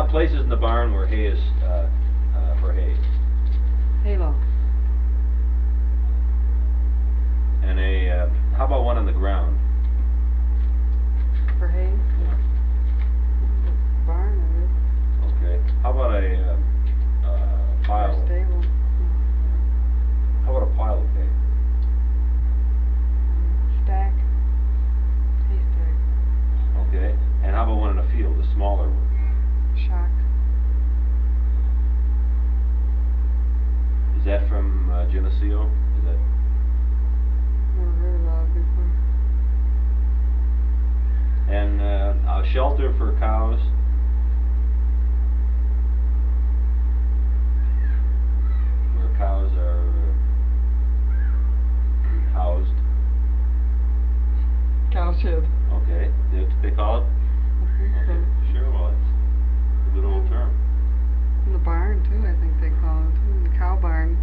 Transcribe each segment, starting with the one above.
places in the barn where hay is for hay. Halo. And how about one on the ground? For hay? Yeah. Barn, it is. Okay. How about a pile? Or stable. How about a pile of hay? Stack. Hay stack. Okay. And how about one in a field, a smaller one? Shock. Is that from Geneseo? Is that? Never heard of that before. And a shelter for cows? Where cows are housed. Cow shed. Okay. That's what they call it? I think Okay. so. Sure, well, it's a good old term. In the barn too, I think they call it too. In the cow barn.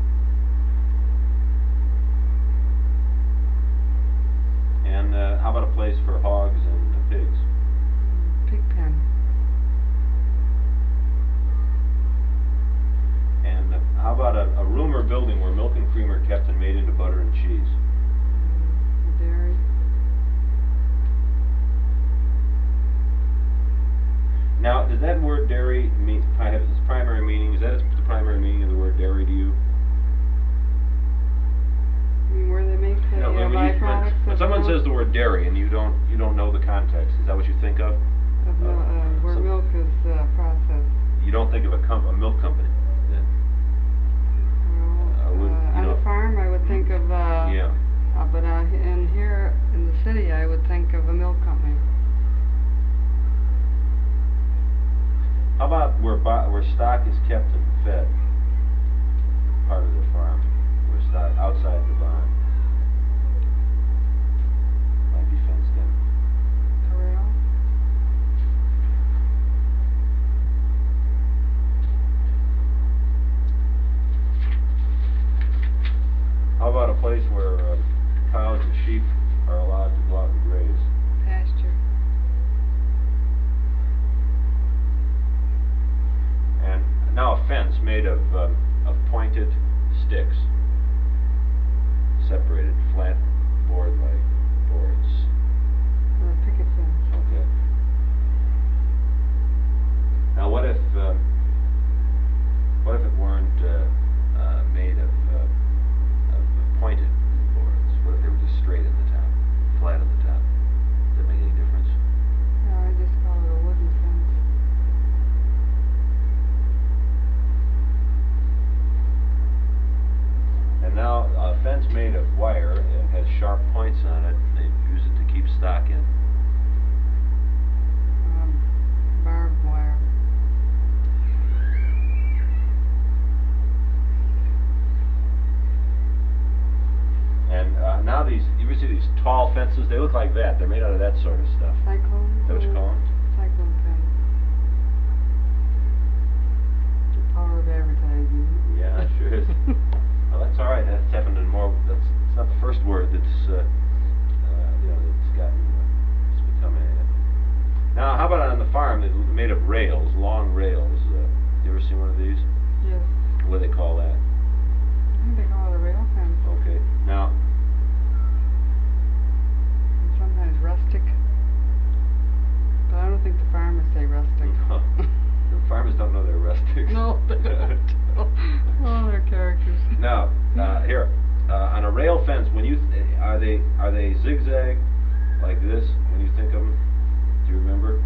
And how about a place for hogs and pigs? Pig pen. And how about a room or building where milk and cream are kept and made into butter and cheese? A dairy. Now, does that word dairy have its primary meaning? Is that the primary meaning of the word dairy to you? I mean, where they make the No, byproducts when of someone milk, says the word dairy and you don't know the context, is that what you think of? where milk is processed. You don't think of a milk company then? Well, on a farm, I would think of. Yeah. But in here in the city, I would think of a milk company. How about where stock is kept and fed? Part of the farm, where stock outside the barn might be fenced in. Corral. How about a place where cows and sheep are allowed to go out and graze? Pasture. And now a fence made of pointed sticks, separated, flat board-like boards. Or a picket fence. Okay. Now what if it weren't made of pointed boards? What if they were just straight at the top, flat at the top? Does that make any difference? No, I just call it a wooden fence. And now a fence made of wire and has sharp points on it. They use it to keep stock in. Barbed wire. And now you ever see these tall fences? They look like that. They're made out of that sort of stuff. Cyclone. Is that what you call them? Cyclone fence. The power of advertising. Yeah, it sure is. Well, that's all right. That's happened in more. It's not the first word that's it's become a. Now, how about on the farm? They're made of rails, long rails. You ever seen one of these? Yes. What do they call that? I think they call it a rail fence. Okay. Now, And sometimes rustic. But I don't think the farmers say rustic. no, the farmers don't know they're rustic. No, they don't. Oh, they're characters. Now, here, on a rail fence, when are they zigzag like this when you think of them? Do you remember?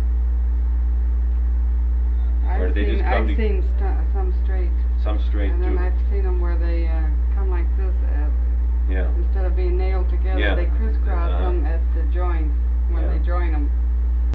Or do they just come I've seen some straight. Some straight And then too. I've seen them where they come like this Yeah. instead of being nailed together, Yeah. they crisscross them at the joints when Yeah. they join them.